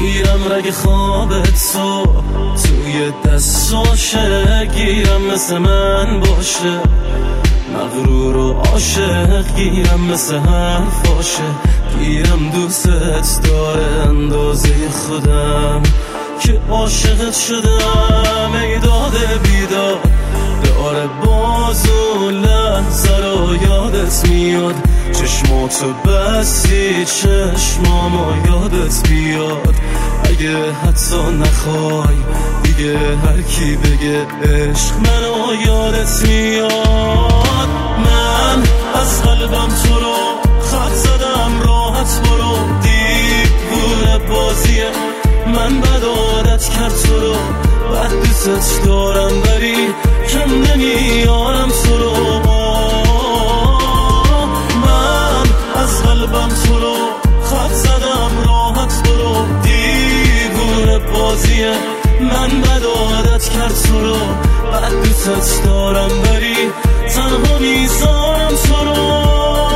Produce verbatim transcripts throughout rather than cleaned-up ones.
میرم رگ خوابت تو توی دستاشه گیرم مثل من باشه، مغرور و عاشق گیرم مثل حرفاشه، گیرم دوستت داره اندازه خودم که عاشقت شدم. ای داده بیداد به آره بازو لحظه رو یادت میاد، چشماتو بستی چشمامو یادت بیاد. اگه حتی نخوای دیگه هر کی بگه عشق منو یادت میاد. من از قلبم تو رو خط زدم راحت برو، دیوونه بازیه من بد عادت کرد تو رو، بد دوست دارم ولی کم نمیارم تو رو. من از قلبم تو رو خط زدم راحت برو، دیوونه بازیه من بد عادت کرد تو رو، بد دوست دارم ولی تنها میذارم تو رو.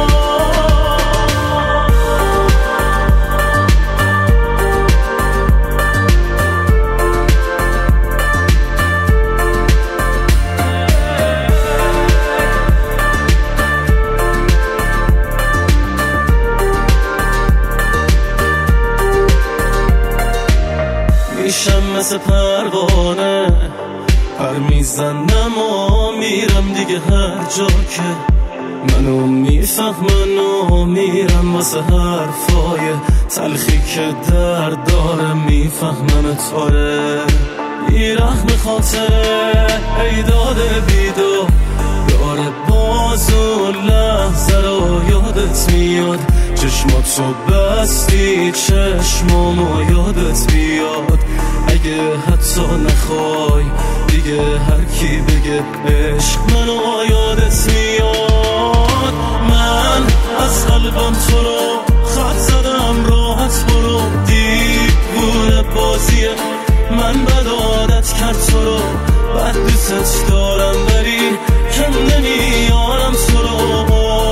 میشم مثل پروانه پر میزنم و میرم دیگه هر جا که منو میفهمن و میرم واسه حرفای تلخی که درد داره، میفهمن تاره بی رحم خاطره. ای داده بیدو داره بازو لحظه رو یادت میاد، چشماتو بستی چشمامو یادت بیاد. اگه حتی نخوای دیگه هر کی بگه عشق منو یادت میاد. من از قلبم تو رو خط زدم راحت برو، دیوونه بازیه من بد عادت کرد تو رو، بد دوست دارم ولی کم نمیارم تو رو.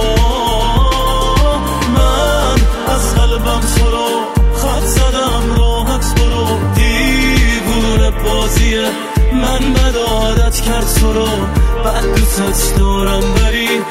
من از قلبم تو رو خط زدم راحت برو، دیوونه بازیه من بد عادت کرد تو رو، بد دوست دارم ولی